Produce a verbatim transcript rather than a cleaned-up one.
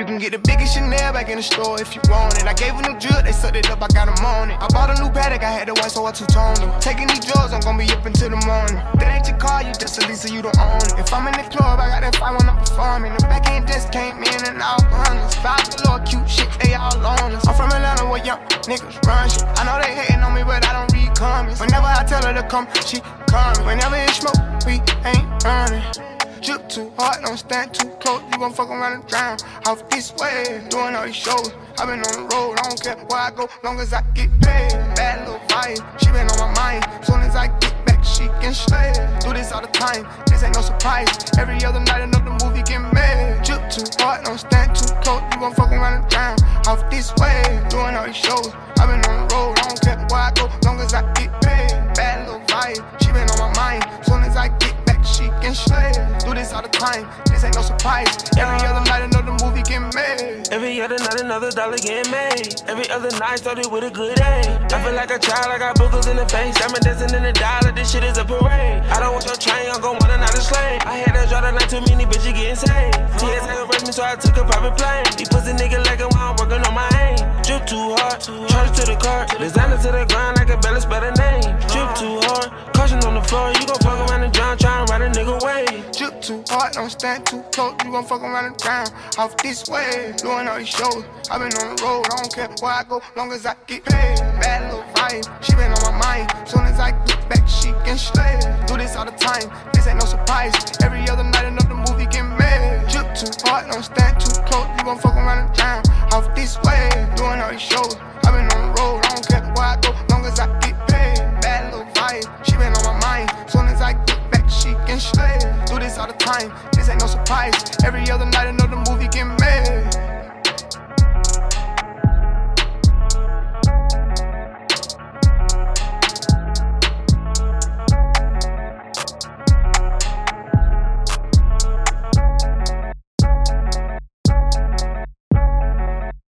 You can get the biggest Chanel back in the store if you want it. I gave a new drill, they sucked it up, I got them on it. I bought a new Patek, I had the white, so I two-toned it. Taking these drugs, I'm gonna be up until the morning. That ain't your car, you just a Lisa, you don't own it. If I'm in the club, I got that fight when I'm performing. The back end just came in and out honest. Five little cute shit, they all on us. I'm from Atlanta where young niggas run shit. I know they hating on me, but I don't read comments. Whenever I tell her to come, she coming. Whenever it's smoke, we ain't running. Drip too hard, don't stand too close. You gon' fuck around and drown off this way. Doing all these shows, I been on the road. I don't care where I go, long as I get paid. Bad little vibe, she been on my mind. Soon as I get back, she can slay. Do this all the time, this ain't no surprise. Every other night another movie get made. Drip too hard, don't stand too close. You gon' fuck around and drown off this way. Doing all these shows, I been on the road. I don't care where I go, long as I get paid. Bad little vibe, she been on my mind. Soon as I get back, she can slay. Do this all the time, this ain't no surprise. Every other night another movie get made. Every other night another dollar get made. Every other night started with a good aim. I feel like a child, I got boogers in the face. I'm dancing in the dollar, this shit is a parade. I don't want your train, I'm gon' want another slave. I had to draw the line, too many bitches getting saved. T S A arrested me, so I took a private plane. These pussy niggas like it while I'm working on my aim. Drip too hard, charge to the car. Designer to the grind, I can barely spell the name. Drip too hard, caution on the floor. You gon' fuck around and drown, tryna ride a nigga way. Drip too hard, don't stand too close. You gon' fuck around and drown off this way. Doing all these shows, I been on the road. I don't care where I go, long as I get paid. Bad little vibe, she been on my mind. Soon as I get back, she can slay. Do this all the time, this ain't no surprise. Every other night another movie get made. Drip too hard, don't stand too close. You gon' fuck around and drown off this way. Doing all these shows, I been on the road. I don't care where I go, long as I get paid. Bad little vibe, she been on my mind. Soon as I get back, she can slay. Do this all the time, this ain't no surprise. Every other night another movie get made.